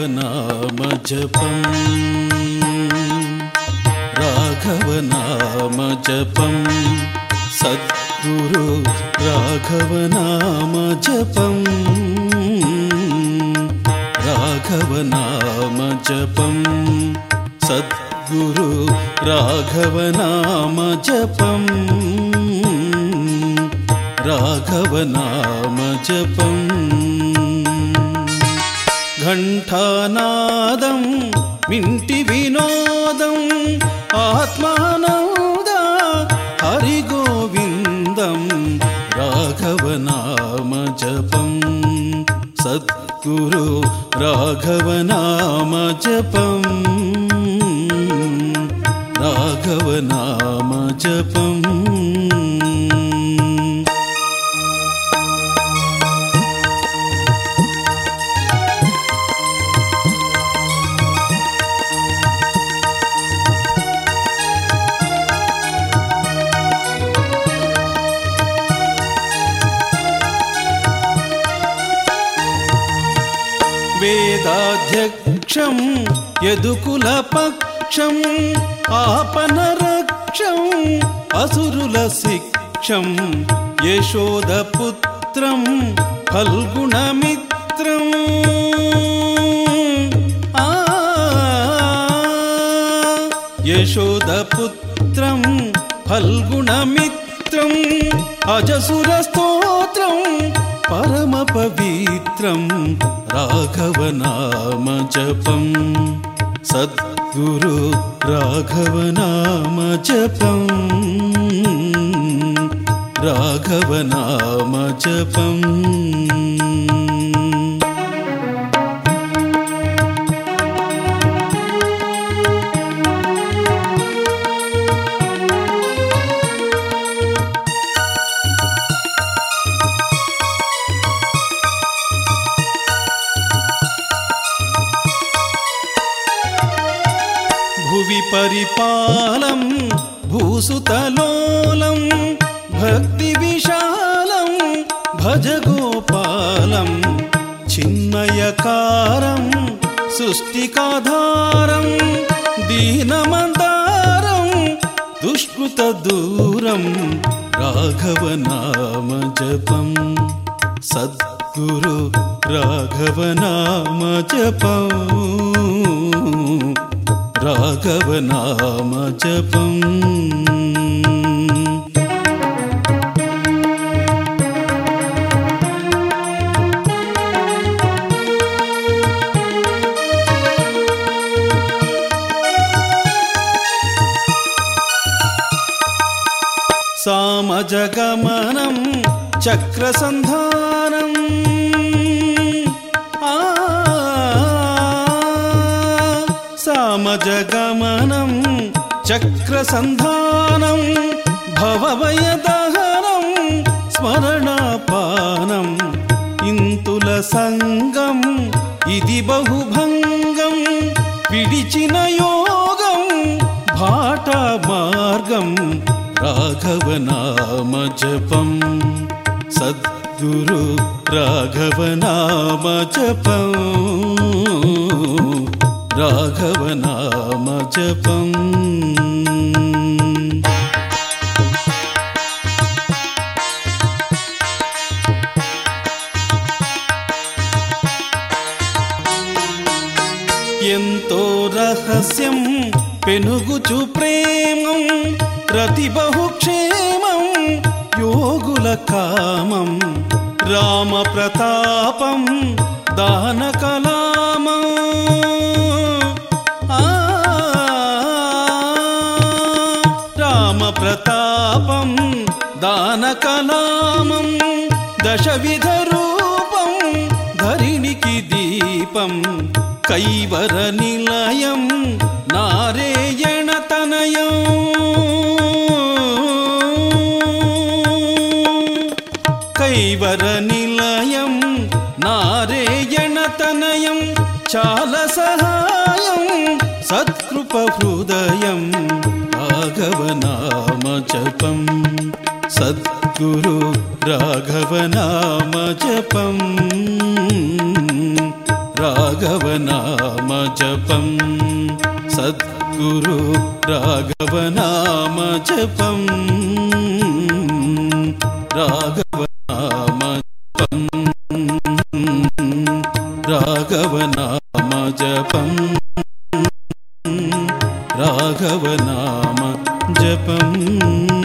రాఘవనామ జపం రాఘవనామ జపం సద్గురు రాఘవనామ జపం రాఘవనామ జపం సద్గురు రాఘవనామ జపం రాఘవనామ జపం ఘంటానాదం మింటి వినోదం ఆత్మానంద హరి గోవిందం రాఘవనామ జపం సద్గురు రాఘవనామ జపం రాఘవనామ జపం వేదాధ్యక్షం యదుకులపక్షం ఆపనరక్షం అసురుల శిక్షం యశోదపుత్రం ఫల్గుణమిత్రం యశోదపుత్రం ఫల్గుణమిత్రం అజసురస్తోత్రం పరమ పవిత్రం రాఘవనామ జపం సద్గురు రాఘవనామ జపం రాఘవనామ జపం భువి పరిపాలం భూసుతలోలం భక్తి విశాలం భజ గోపాలం చిన్మయకారం సృష్టికాధారం దీనమందారం దుష్కృత దూరం రాఘవనామ జపం సద్గురు రాఘవనామ జపం రాఘవనామ జపం సామజగమనం చక్రసంధానం సామజగమనం చక్రసంధానం భవభయదహనం స్మరణాపానం ఇంతుల సంగం ఇది బహుభంగం విడిచిన యోగం భాట మార్గం రాఘవనామ జపం సద్గురు రాఘవనామ జపం రాఘవనామ జపం ఎంతో రహస్యం పెనుగుచు ప్రేమం రతి బహుక్షేమం యోగుల కామం రామ ప్రతాపం దాన కలామం రామ ప్రతాపం దాన కలామం దశవిధ రూపం ధరిణికి దీపం కైవర నిలయం నారాయణ తనయం కైవర నిలయం నారాయణ తనయం చాల సహాయం సత్కృప హృదయం రాఘవనామ జపం సద్గురు రాఘవనామ జపం రాఘవనామ జపం సద్గురు రాఘవనామ జపం రాఘవనామ జపం రాఘవనామ జపం రాఘవనామ జపం